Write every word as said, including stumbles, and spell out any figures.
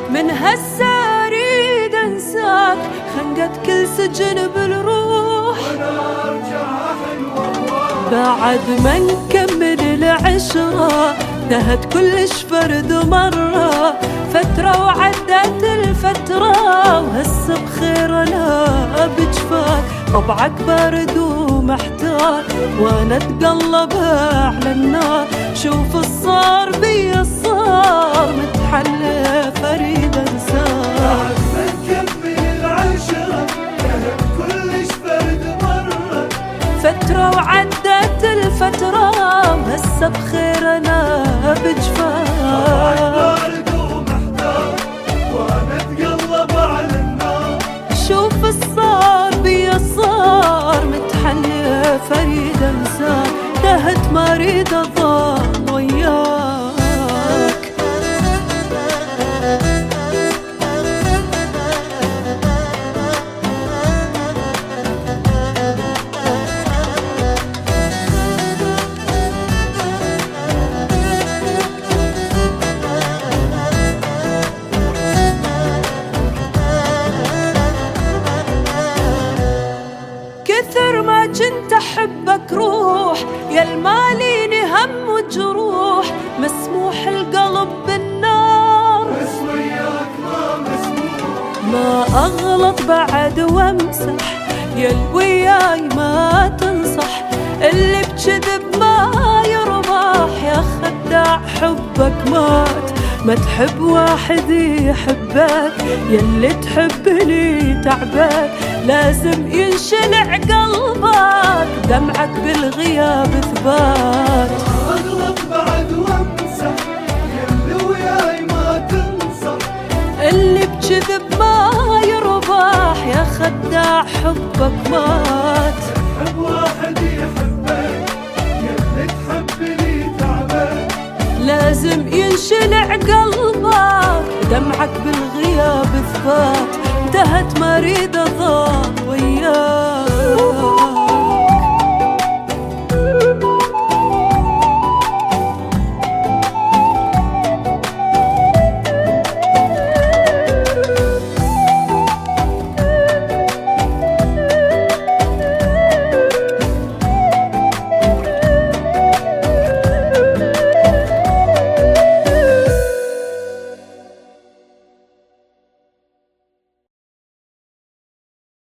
من هسه اريد انساك، خنقت كل سجن بالروح وانا ارجع حلوة بعد ما نكمل العشرة، نهت كلش فرد مرة، فترة وعدت الفترة، وهسه بخير انا بجفاك، طبعك بارد ومحتار، وانا اتقلب على النار، شوف الصار بي الصار، متحلى فريد انساك. بعد ما نكمل العشرة نهت كلش فرد مرة، فترة وعدت الفترة، وهسه بخير انا بجفاك، بارد ومحتار وانا اتقلب على النار، شوف الصار بي الصار، متحلى فريد انساك، تهت ما اريد اضل وياك. كثر ما كنت احبك روح، يا الماليني هم وجروح، مسموح القلب بالنار، بس وياك ما مسموح، ما اغلط بعد وامسح، يا الوياي ما تنصح، اللي بكذب ما يربح، يا خداع حبك مات، ما تحب واحد يحبك، يلي تحبني تعبك، لازم ينشلع قلبك، دمعك بالغياب ثبات، اغلط بعد وامسح، يلي وياي ما تنصح، اللي بكذب ما يربح، يا خداع حبك مات، حب واحد يحبك، يلي تحبني تعبك، لازم ينشلع قلبك، دمعك بالغياب ثبات، انتهت ما اريد اضل وياك.